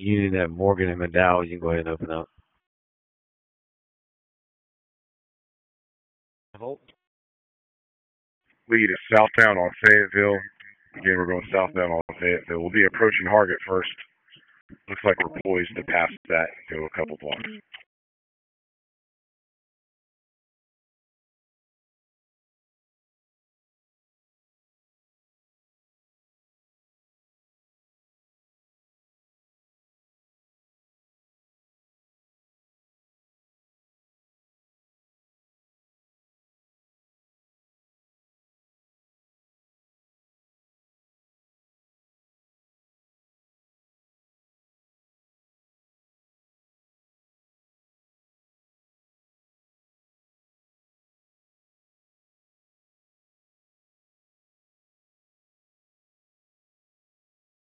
Union at Morgan and McDowell. You can go ahead and open up. Lead is southbound on Fayetteville. Again, we're going southbound on Fayetteville. We'll be approaching Hargett first. Looks like we're poised to pass that, go a couple blocks.